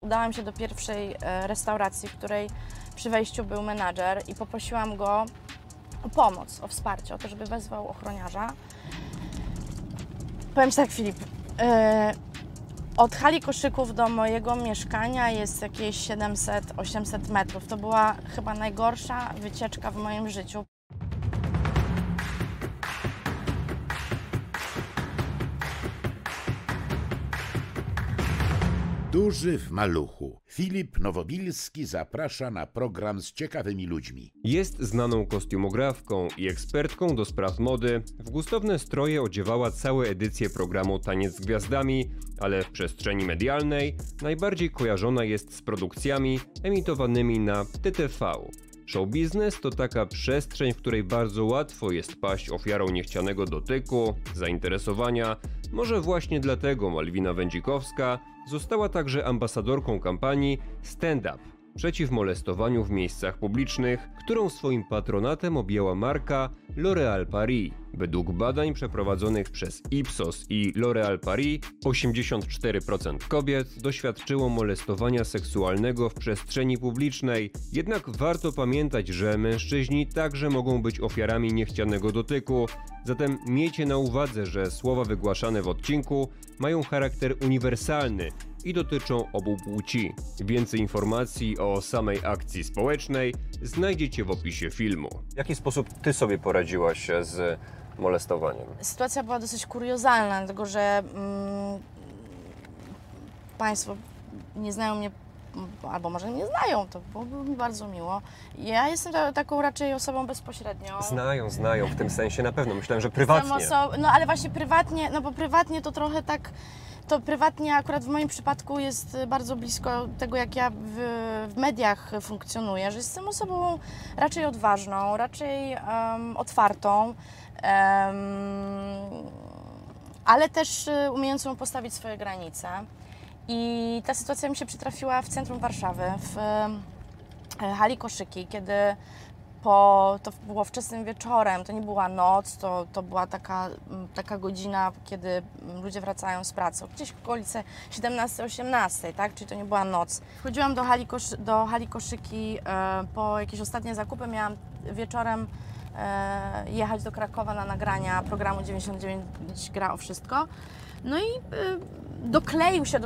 udałam się do pierwszej restauracji, w której przy wejściu był menadżer i poprosiłam go o pomoc, o wsparcie, o to, żeby wezwał ochroniarza. Powiem Ci tak, Filip, od hali koszyków do mojego mieszkania jest jakieś 700-800 metrów. To była chyba najgorsza wycieczka w moim życiu. Duży w maluchu. Filip Nowobilski zaprasza na program z ciekawymi ludźmi. Jest znaną kostiumografką i ekspertką do spraw mody. W gustowne stroje odziewała całe edycje programu Taniec z Gwiazdami, ale w przestrzeni medialnej najbardziej kojarzona jest z produkcjami emitowanymi na TTV. Show biznes to taka przestrzeń, w której bardzo łatwo jest paść ofiarą niechcianego dotyku, zainteresowania. Może właśnie dlatego Malwina Wędzikowska została także ambasadorką kampanii Stand Up przeciw molestowaniu w miejscach publicznych, którą swoim patronatem objęła marka L'Oréal Paris. Według badań przeprowadzonych przez Ipsos i L'Oréal Paris 84% kobiet doświadczyło molestowania seksualnego w przestrzeni publicznej. Jednak warto pamiętać, że mężczyźni także mogą być ofiarami niechcianego dotyku. Zatem miejcie na uwadze, że słowa wygłaszane w odcinku mają charakter uniwersalny i dotyczą obu płci. Więcej informacji o samej akcji społecznej znajdziecie w opisie filmu. W jaki sposób Ty sobie poradziłaś z molestowaniem? Sytuacja była dosyć kuriozalna, dlatego że Państwo nie znają mnie, albo może nie znają, to byłoby mi bardzo miło. Ja jestem taką raczej osobą bezpośrednią. Znają, w tym sensie na pewno. Myślałem, że prywatnie. No ale właśnie prywatnie, no bo prywatnie to trochę tak, to prywatnie akurat w moim przypadku jest bardzo blisko tego, jak ja w mediach funkcjonuję, że jestem osobą raczej odważną, raczej otwartą, ale też umiejącą postawić swoje granice. I ta sytuacja mi się przytrafiła w centrum Warszawy, w hali Koszyki, kiedy to było wczesnym wieczorem, to nie była noc, to była taka godzina, kiedy ludzie wracają z pracy, gdzieś w okolice 17-18, tak? Czyli to nie była noc. Wchodziłam do hali Koszyki po jakieś ostatnie zakupy, miałam wieczorem jechać do Krakowa na nagrania programu 99 gra o wszystko. No i dokleił się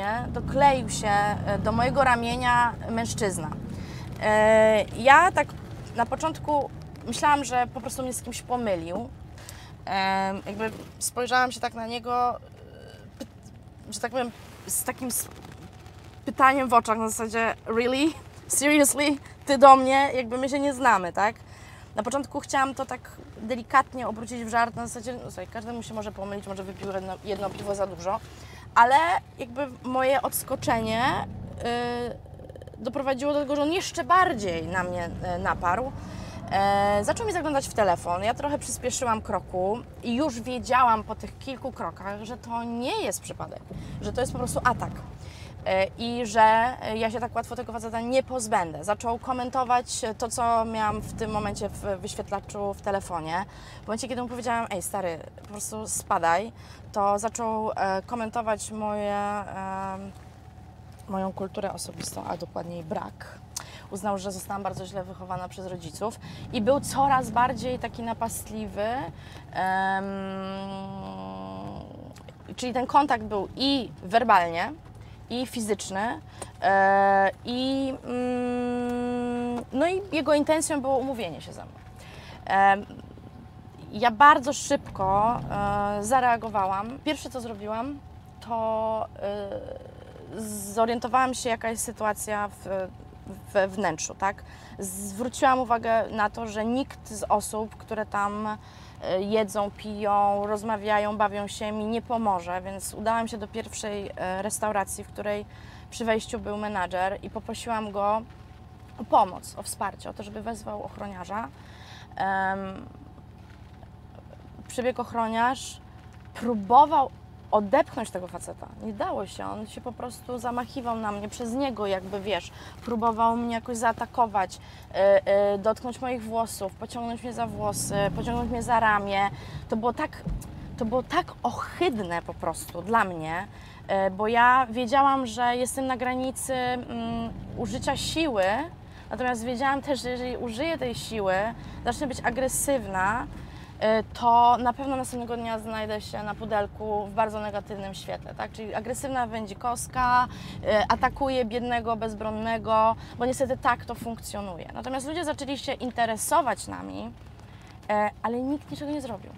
do mojego ramienia mężczyzna. Ja tak na początku myślałam, że po prostu mnie z kimś pomylił. Jakby spojrzałam się tak na niego, że tak powiem, z takim pytaniem w oczach na zasadzie really? Seriously? Ty do mnie? Jakby my się nie znamy, tak? Na początku chciałam to tak delikatnie obrócić w żart, na zasadzie, no słuchaj, każdemu się może pomylić, może wypił jedno piwo za dużo, ale jakby moje odskoczenie doprowadziło do tego, że on jeszcze bardziej na mnie naparł. Zaczął mi zaglądać w telefon, ja trochę przyspieszyłam kroku i już wiedziałam po tych kilku krokach, że to nie jest przypadek, że to jest po prostu atak. I że ja się tak łatwo tego faceta nie pozbędę. Zaczął komentować to, co miałam w tym momencie w wyświetlaczu w telefonie. W momencie, kiedy mu powiedziałam, ej stary, po prostu spadaj, to zaczął komentować moją kulturę osobistą, a dokładniej brak. Uznał, że zostałam bardzo źle wychowana przez rodziców i był coraz bardziej taki napastliwy. Czyli ten kontakt był i werbalnie, i fizyczny, no i jego intencją było umówienie się ze mną. Ja bardzo szybko zareagowałam. Pierwsze, co zrobiłam, to zorientowałam się, jaka jest sytuacja we wnętrzu, tak? Zwróciłam uwagę na to, że nikt z osób, które tam jedzą, piją, rozmawiają, bawią się, mi nie pomoże, więc udałam się do pierwszej restauracji, w której przy wejściu był menadżer i poprosiłam go o pomoc, o wsparcie, o to, żeby wezwał ochroniarza. Przybiegł ochroniarz, próbował odepchnąć tego faceta. Nie dało się, on się po prostu zamachiwał na mnie, przez niego jakby, wiesz, próbował mnie jakoś zaatakować, dotknąć moich włosów, pociągnąć mnie za włosy, pociągnąć mnie za ramię. To było tak to było tak ohydne po prostu dla mnie, bo ja wiedziałam, że jestem na granicy użycia siły, natomiast wiedziałam też, że jeżeli użyję tej siły, zacznę być agresywna, to na pewno następnego dnia znajdę się na pudelku w bardzo negatywnym świetle, tak? Czyli agresywna wędzikowska, atakuje biednego, bezbronnego, bo niestety tak to funkcjonuje. Natomiast ludzie zaczęli się interesować nami, ale nikt niczego nie zrobił.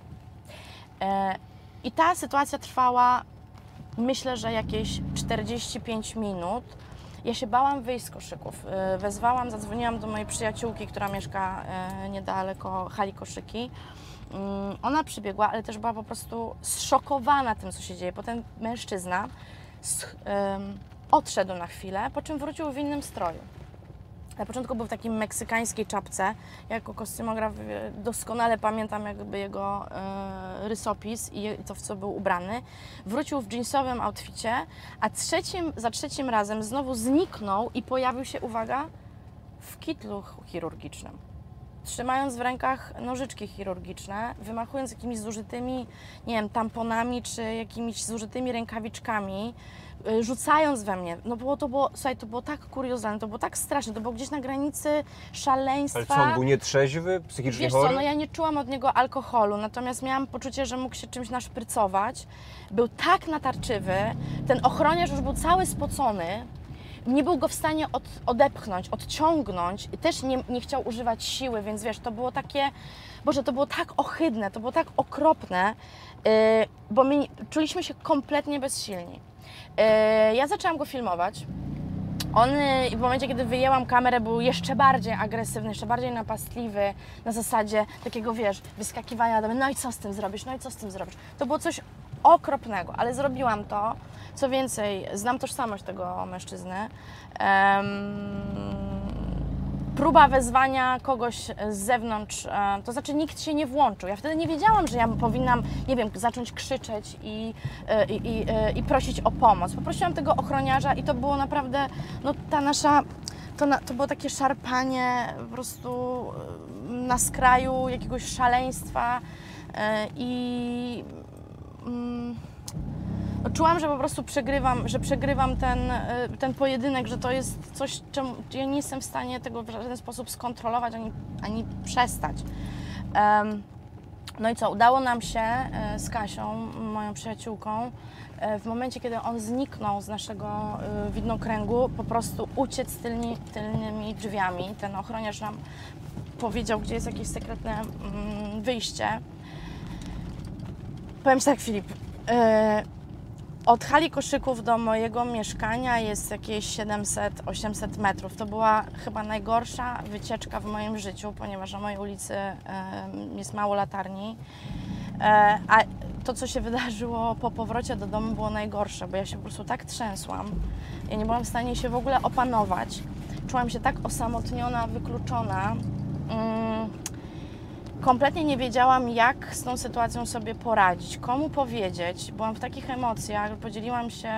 I ta sytuacja trwała, myślę, że jakieś 45 minut. Ja się bałam wyjść z koszyków. Zadzwoniłam do mojej przyjaciółki, która mieszka niedaleko hali koszyki. Ona przybiegła, ale też była po prostu zszokowana tym, co się dzieje. Potem mężczyzna odszedł na chwilę, po czym wrócił w innym stroju. Na początku był w takiej meksykańskiej czapce. Ja jako kostiumograf doskonale pamiętam jakby jego rysopis i to, w co był ubrany. Wrócił w dżinsowym outficie, a za trzecim razem znowu zniknął i pojawił się, uwaga, w kitlu chirurgicznym. Trzymając w rękach nożyczki chirurgiczne, wymachując jakimiś zużytymi, nie wiem, tamponami czy jakimiś zużytymi rękawiczkami, rzucając we mnie. No słuchaj, to było tak kuriozalne, to było tak straszne, to było gdzieś na granicy szaleństwa. Ale co, on był nietrzeźwy, psychicznie Wiesz chory? co, no ja nie czułam od niego alkoholu, natomiast miałam poczucie, że mógł się czymś naszprycować. Był tak natarczywy, ten ochroniarz już był cały spocony, nie był go w stanie odepchnąć, odciągnąć, też nie chciał używać siły, więc wiesz, to było takie, Boże, to było tak ohydne, to było tak okropne, bo my czuliśmy się kompletnie bezsilni. Ja zaczęłam go filmować. On w momencie, kiedy wyjęłam kamerę, był jeszcze bardziej agresywny, jeszcze bardziej napastliwy, na zasadzie takiego, wiesz, wyskakiwania do mnie, no i co z tym zrobisz, no i co z tym zrobisz. To było coś okropnego, ale zrobiłam to. Co więcej, znam tożsamość tego mężczyzny. Próba wezwania kogoś z zewnątrz, to znaczy nikt się nie włączył. Ja wtedy nie wiedziałam, że ja powinnam, nie wiem, zacząć krzyczeć i prosić o pomoc. Poprosiłam tego ochroniarza i to było naprawdę, no to było takie szarpanie po prostu na skraju jakiegoś szaleństwa czułam, że po prostu przegrywam ten pojedynek, że to jest coś, czemu ja nie jestem w stanie tego w żaden sposób skontrolować ani przestać. No i co, udało nam się z Kasią, moją przyjaciółką, w momencie, kiedy on zniknął z naszego widnokręgu, po prostu uciec tylnymi drzwiami. Ten ochroniarz nam powiedział, gdzie jest jakieś sekretne wyjście. Powiem Ci tak, Filip, od hali koszyków do mojego mieszkania jest jakieś 700-800 metrów. To była chyba najgorsza wycieczka w moim życiu, ponieważ na mojej ulicy jest mało latarni. A to, co się wydarzyło po powrocie do domu, było najgorsze, bo ja się po prostu tak trzęsłam. Ja nie byłam w stanie się w ogóle opanować. Czułam się tak osamotniona, wykluczona. Kompletnie nie wiedziałam, jak z tą sytuacją sobie poradzić, komu powiedzieć. Byłam w takich emocjach, podzieliłam się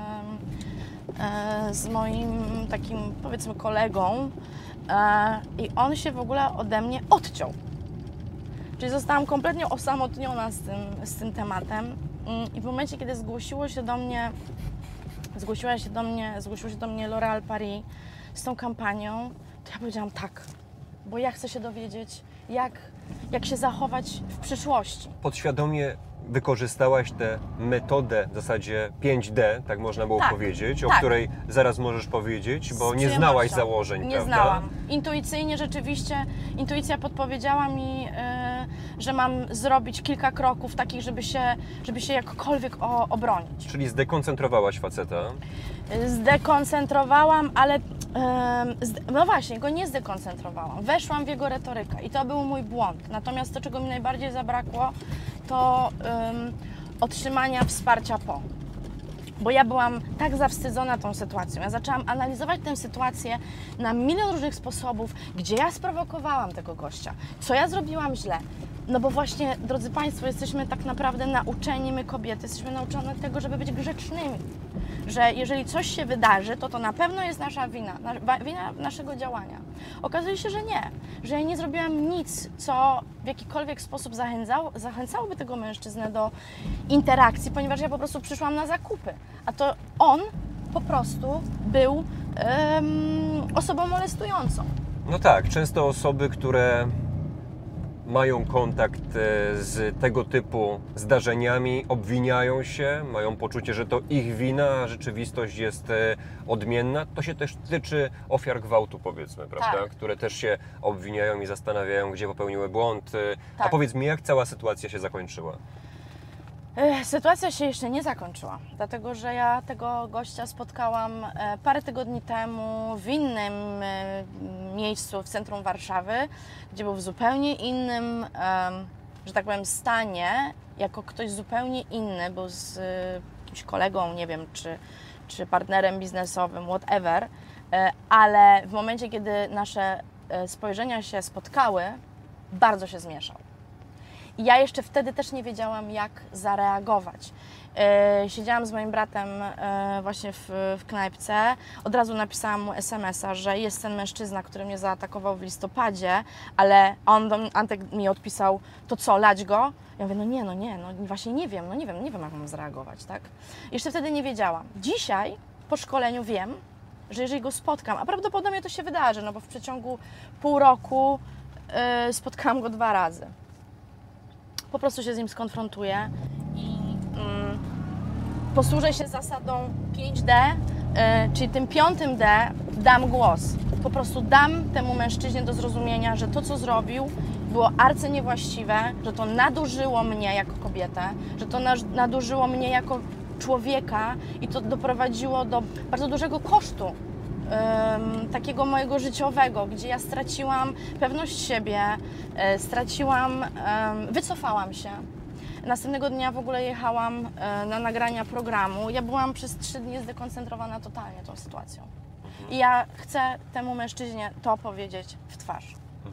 z moim takim, powiedzmy, kolegą i on się w ogóle ode mnie odciął. Czyli zostałam kompletnie osamotniona z tym tematem i w momencie, kiedy zgłosiło się do mnie L'Oréal Paris z tą kampanią, to ja powiedziałam tak, bo ja chcę się dowiedzieć, jak się zachować w przyszłości. Podświadomie wykorzystałaś tę metodę w zasadzie 5D, tak można było powiedzieć, o której zaraz możesz powiedzieć, bo nie znałaś założeń, nie prawda? Znałam. Intuicyjnie rzeczywiście, intuicja podpowiedziała mi, że mam zrobić kilka kroków takich, żeby się jakkolwiek obronić. Czyli zdekoncentrowałaś faceta? Zdekoncentrowałam, ale no właśnie, go nie zdekoncentrowałam. Weszłam w jego retorykę i to był mój błąd. Natomiast to, czego mi najbardziej zabrakło, to otrzymania wsparcia po. Bo ja byłam tak zawstydzona tą sytuacją. Ja zaczęłam analizować tę sytuację na milion różnych sposobów, gdzie ja sprowokowałam tego gościa, co ja zrobiłam źle. No bo właśnie, drodzy Państwo, jesteśmy tak naprawdę nauczeni, my kobiety, jesteśmy nauczone tego, żeby być grzecznymi. Że jeżeli coś się wydarzy, to na pewno jest nasza wina, wina naszego działania. Okazuje się, że nie, że ja nie zrobiłam nic, co w jakikolwiek sposób zachęcałoby tego mężczyznę do interakcji, ponieważ ja po prostu przyszłam na zakupy, a to on po prostu był osobą molestującą. No tak, często osoby, które mają kontakt z tego typu zdarzeniami, obwiniają się, mają poczucie, że to ich wina, a rzeczywistość jest odmienna. To się też tyczy ofiar gwałtu, powiedzmy, prawda? Tak. Które też się obwiniają i zastanawiają, gdzie popełniły błąd. A Tak. powiedz mi, jak cała sytuacja się zakończyła? Sytuacja się jeszcze nie zakończyła, dlatego że ja tego gościa spotkałam parę tygodni temu w innym miejscu w centrum Warszawy, gdzie był w zupełnie innym, że tak powiem, stanie, jako ktoś zupełnie inny, był z jakimś kolegą, nie wiem, czy partnerem biznesowym, whatever, ale w momencie, kiedy nasze spojrzenia się spotkały, bardzo się zmieszał. I ja jeszcze wtedy też nie wiedziałam, jak zareagować. Siedziałam z moim bratem właśnie w knajpce. Od razu napisałam mu SMS-a, że jest ten mężczyzna, który mnie zaatakował w listopadzie, ale Antek mi odpisał, to co, lać go? Ja mówię, no właśnie nie wiem, nie wiem, jak mam zareagować, tak? Jeszcze wtedy nie wiedziałam. Dzisiaj po szkoleniu wiem, że jeżeli go spotkam, a prawdopodobnie to się wydarzy, no bo w przeciągu pół roku spotkałam go 2 razy. Po prostu się z nim skonfrontuję i posłużę się zasadą 5D, czyli tym 5D dam głos. Po prostu dam temu mężczyźnie do zrozumienia, że to, co zrobił, było arcyniewłaściwe, że to nadużyło mnie jako kobietę, że to nadużyło mnie jako człowieka i to doprowadziło do bardzo dużego kosztu. Takiego mojego życiowego, gdzie ja straciłam pewność siebie, wycofałam się. Następnego dnia w ogóle jechałam na nagrania programu. Ja byłam przez 3 dni zdekoncentrowana totalnie tą sytuacją. I ja chcę temu mężczyźnie to powiedzieć w twarz.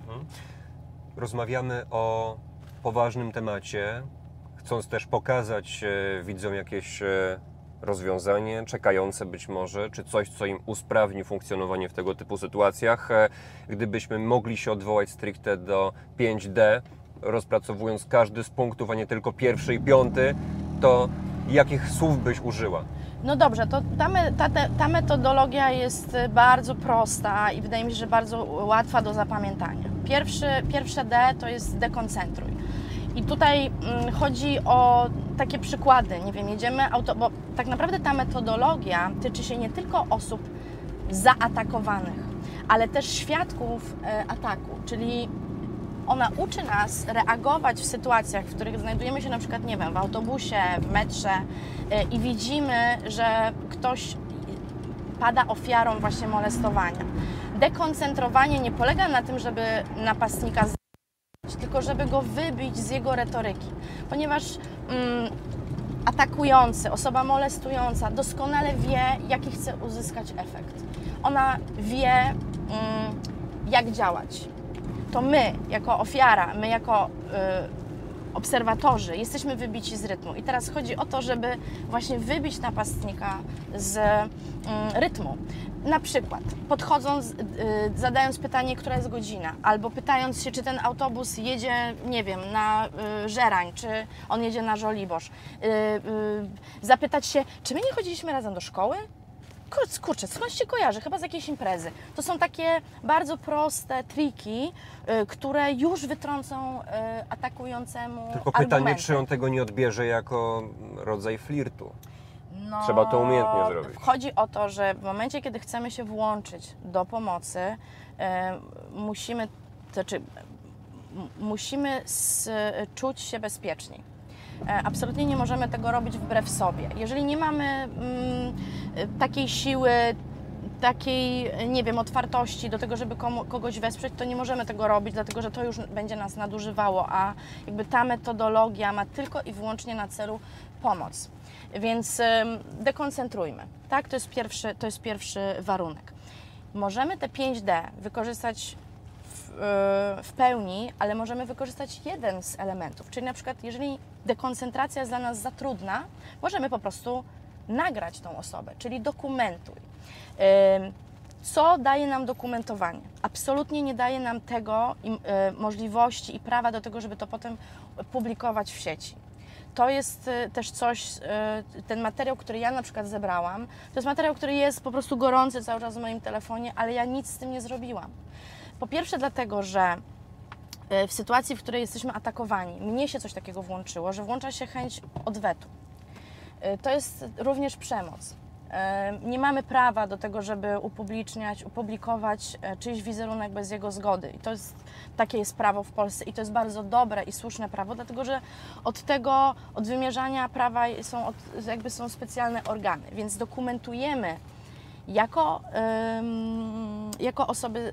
Rozmawiamy o poważnym temacie, chcąc też pokazać widzom jakieś rozwiązanie, czekające być może, czy coś, co im usprawni funkcjonowanie w tego typu sytuacjach. Gdybyśmy mogli się odwołać stricte do 5D, rozpracowując każdy z punktów, a nie tylko pierwszy i 5, to jakich słów byś użyła? No dobrze, to ta metodologia jest bardzo prosta i wydaje mi się, że bardzo łatwa do zapamiętania. Pierwsze D to jest dekoncentruj. I tutaj chodzi o takie przykłady, nie wiem, jedziemy bo tak naprawdę ta metodologia tyczy się nie tylko osób zaatakowanych, ale też świadków ataku, czyli ona uczy nas reagować w sytuacjach, w których znajdujemy się na przykład, nie wiem, w autobusie, w metrze i widzimy, że ktoś pada ofiarą właśnie molestowania. Dekoncentrowanie nie polega na tym, żeby napastnika tylko żeby go wybić z jego retoryki, ponieważ atakujący, osoba molestująca doskonale wie, jaki chce uzyskać efekt. Ona wie, jak działać. To my, jako ofiara, my jako obserwatorzy jesteśmy wybici z rytmu. I teraz chodzi o to, żeby właśnie wybić napastnika z rytmu. Na przykład podchodząc, zadając pytanie, która jest godzina, albo pytając się, czy ten autobus jedzie, nie wiem, na Żerań, czy on jedzie na Żoliborz. Zapytać się, czy my nie chodziliśmy razem do szkoły? Kurczę, skąd się kojarzy? Chyba z jakiejś imprezy. To są takie bardzo proste triki, które już wytrącą atakującemu Tylko pytanie, argumenty. czy on tego nie odbierze jako rodzaj flirtu? No, trzeba to umiejętnie zrobić. Chodzi o to, że w momencie, kiedy chcemy się włączyć do pomocy, musimy czuć się bezpieczni. Absolutnie nie możemy tego robić wbrew sobie. Jeżeli nie mamy takiej siły, takiej, nie wiem, otwartości do tego, żeby kogoś wesprzeć, to nie możemy tego robić, dlatego że to już będzie nas nadużywało, a jakby ta metodologia ma tylko i wyłącznie na celu pomoc. Więc dekoncentrujmy, tak? To jest pierwszy warunek. Możemy te 5D wykorzystać w pełni, ale możemy wykorzystać jeden z elementów, czyli na przykład jeżeli dekoncentracja jest dla nas za trudna, możemy po prostu nagrać tą osobę, czyli dokumentuj. Co daje nam dokumentowanie? Absolutnie nie daje nam tego możliwości i prawa do tego, żeby to potem publikować w sieci. To jest też coś, ten materiał, który ja na przykład zebrałam, to jest materiał, który jest po prostu gorący cały czas w moim telefonie, ale ja nic z tym nie zrobiłam. Po pierwsze dlatego, że w sytuacji, w której jesteśmy atakowani, mnie się coś takiego włączyło, że włącza się chęć odwetu. To jest również przemoc. Nie mamy prawa do tego, żeby opublikować czyjś wizerunek bez jego zgody. I takie jest prawo w Polsce i to jest bardzo dobre i słuszne prawo, dlatego że od wymierzania prawa są specjalne organy, więc dokumentujemy jako osoby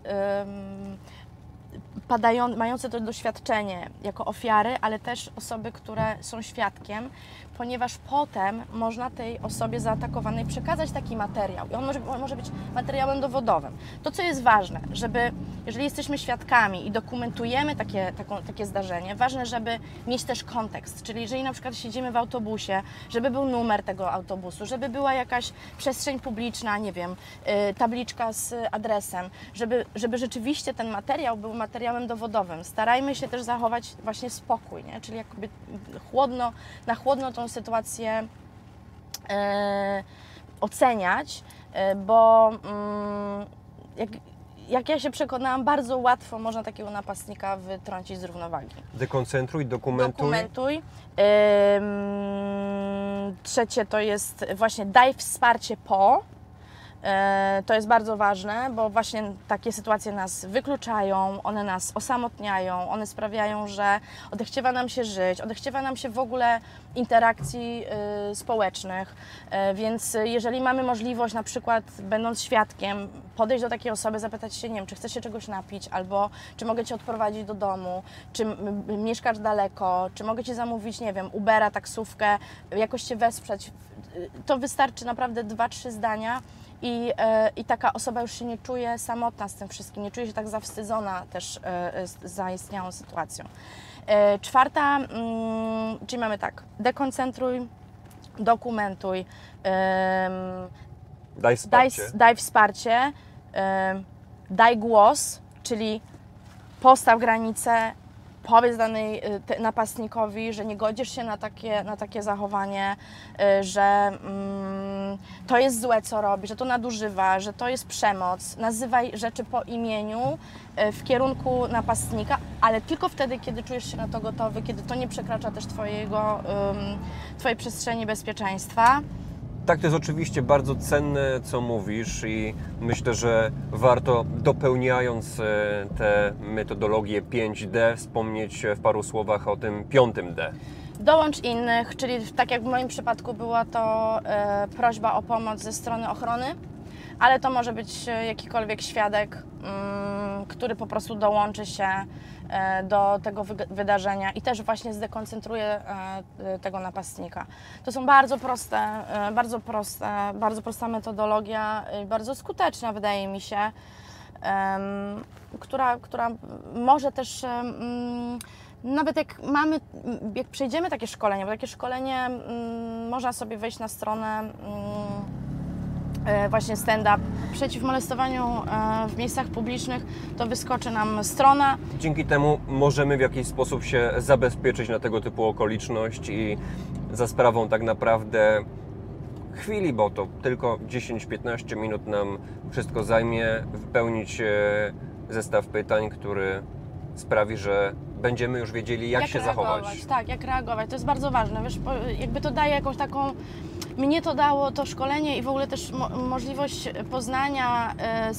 mające to doświadczenie, jako ofiary, ale też osoby, które są świadkiem, ponieważ potem można tej osobie zaatakowanej przekazać taki materiał i on może być materiałem dowodowym. To, co jest ważne, jeżeli jesteśmy świadkami i dokumentujemy takie zdarzenie, ważne, żeby mieć też kontekst, czyli jeżeli na przykład siedzimy w autobusie, żeby był numer tego autobusu, żeby była jakaś przestrzeń publiczna, nie wiem, tabliczka z adresem, żeby rzeczywiście ten materiał był materiałem dowodowym. Starajmy się też zachować właśnie spokój, nie? Czyli jakby na chłodno tą sytuację oceniać, bo jak ja się przekonałam, bardzo łatwo można takiego napastnika wytrącić z równowagi. Dekoncentruj, dokumentuj. Trzecie to jest właśnie daj wsparcie To jest bardzo ważne, bo właśnie takie sytuacje nas wykluczają, one nas osamotniają, one sprawiają, że odechciewa nam się żyć, odechciewa nam się w ogóle interakcji społecznych, więc jeżeli mamy możliwość, na przykład będąc świadkiem, podejść do takiej osoby, zapytać się, nie wiem, czy chce się czegoś napić, albo czy mogę Cię odprowadzić do domu, czy mieszkasz daleko, czy mogę Ci zamówić, nie wiem, Ubera, taksówkę, jakoś Cię wesprzeć, to wystarczy naprawdę 2-3 zdania. I taka osoba już się nie czuje samotna z tym wszystkim, nie czuje się tak zawstydzona też zaistniałą sytuacją. Czwarta, czyli mamy tak, dekoncentruj, dokumentuj, daj wsparcie, daj głos, czyli postaw granice, powiedz danej napastnikowi, że nie godzisz się na takie zachowanie, że to jest złe, co robi, że to nadużywa, że to jest przemoc. Nazywaj rzeczy po imieniu w kierunku napastnika, ale tylko wtedy, kiedy czujesz się na to gotowy, kiedy to nie przekracza też Twojej przestrzeni bezpieczeństwa. Tak, to jest oczywiście bardzo cenne, co mówisz i myślę, że warto, dopełniając tę metodologię 5D, wspomnieć w paru słowach o tym 5D. Dołącz innych, czyli tak jak w moim przypadku była to prośba o pomoc ze strony ochrony, ale to może być jakikolwiek świadek, który po prostu dołączy się do tego wydarzenia i też właśnie zdekoncentruje tego napastnika. To są bardzo prosta metodologia, bardzo skuteczna, wydaje mi się, która może też nawet jak przejdziemy takie szkolenie, bo takie szkolenie można sobie wejść na stronę właśnie stand-up przeciw molestowaniu w miejscach publicznych, to wyskoczy nam strona. Dzięki temu możemy w jakiś sposób się zabezpieczyć na tego typu okoliczność i za sprawą tak naprawdę chwili, bo to tylko 10-15 minut nam wszystko zajmie, wypełnić zestaw pytań, który sprawi, że będziemy już wiedzieli, jak się zachować. Tak, jak reagować. To jest bardzo ważne. Wiesz, jakby to daje jakąś taką... Mnie to dało to szkolenie i w ogóle też możliwość poznania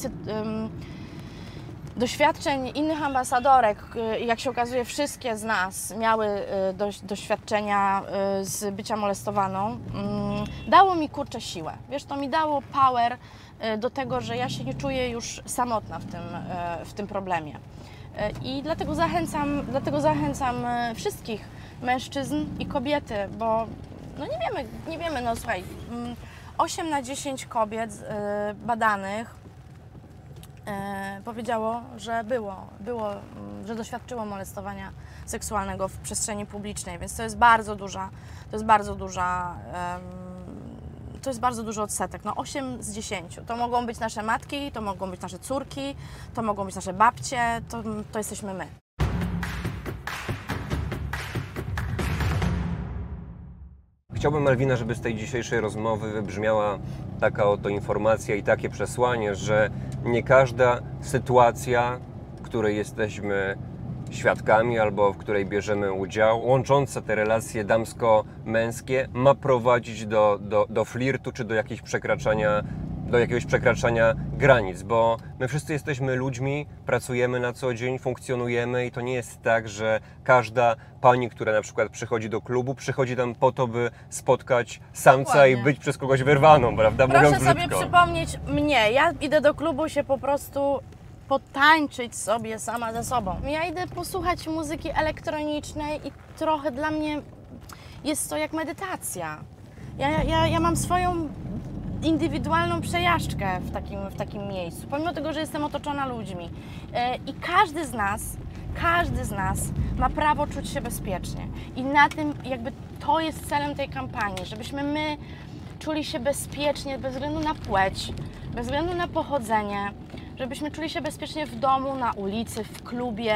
doświadczeń innych ambasadorek. Jak się okazuje, wszystkie z nas miały doświadczenia z bycia molestowaną. Dało mi, kurczę, siłę. Wiesz, to mi dało power do tego, że ja się nie czuję już samotna w tym problemie. I dlatego zachęcam wszystkich mężczyzn i kobiety, bo no nie wiemy, no słuchaj, 8 na 10 kobiet badanych powiedziało, że że doświadczyło molestowania seksualnego w przestrzeni publicznej, więc to jest bardzo duża to jest bardzo duży odsetek, no 8 z 10. To mogą być nasze matki, to mogą być nasze córki, to mogą być nasze babcie, to jesteśmy my. Chciałbym, Malwina, żeby z tej dzisiejszej rozmowy wybrzmiała taka oto informacja i takie przesłanie, że nie każda sytuacja, której jesteśmy świadkami albo w której bierzemy udział, łącząca te relacje damsko-męskie, ma prowadzić do flirtu czy do jakiegoś przekraczania granic, bo my wszyscy jesteśmy ludźmi, pracujemy na co dzień, funkcjonujemy i to nie jest tak, że każda pani, która na przykład przychodzi do klubu, przychodzi tam po to, by spotkać samca Dokładnie. i być przez kogoś wyrwaną, prawda? Proszę Mówiąc sobie brzydko. przypomnieć mnie. Ja idę do klubu się po prostu potańczyć sobie sama ze sobą. Ja idę posłuchać muzyki elektronicznej i trochę dla mnie jest to jak medytacja. Ja mam swoją indywidualną przejażdżkę w takim miejscu, pomimo tego, że jestem otoczona ludźmi. I każdy z nas ma prawo czuć się bezpiecznie. I na tym jakby to jest celem tej kampanii, żebyśmy my czuli się bezpiecznie bez względu na płeć, bez względu na pochodzenie, żebyśmy czuli się bezpiecznie w domu, na ulicy, w klubie,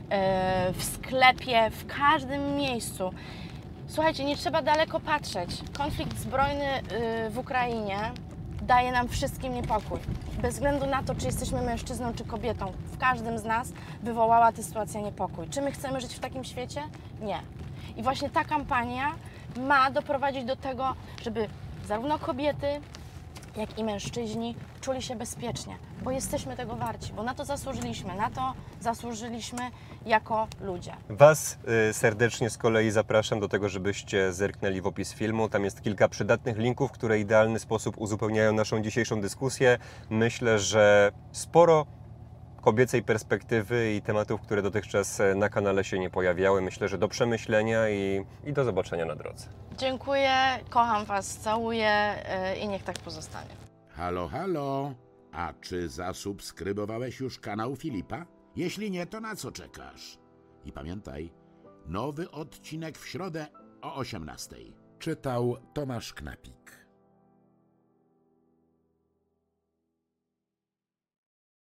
w sklepie, w każdym miejscu. Słuchajcie, nie trzeba daleko patrzeć. Konflikt zbrojny w Ukrainie daje nam wszystkim niepokój. Bez względu na to, czy jesteśmy mężczyzną, czy kobietą. W każdym z nas wywołała ta sytuacja niepokój. Czy my chcemy żyć w takim świecie? Nie. I właśnie ta kampania ma doprowadzić do tego, żeby zarówno kobiety, jak i mężczyźni czuli się bezpiecznie, bo jesteśmy tego warci, bo na to zasłużyliśmy jako ludzie. Was serdecznie z kolei zapraszam do tego, żebyście zerknęli w opis filmu. Tam jest kilka przydatnych linków, które w idealny sposób uzupełniają naszą dzisiejszą dyskusję. Myślę, że sporo kobiecej perspektywy i tematów, które dotychczas na kanale się nie pojawiały. Myślę, że do przemyślenia i do zobaczenia na drodze. Dziękuję, kocham Was, całuję i niech tak pozostanie. Halo, halo. A czy zasubskrybowałeś już kanał Filipa? Jeśli nie, to na co czekasz? I pamiętaj, nowy odcinek w środę o 18:00. Czytał Tomasz Knapik.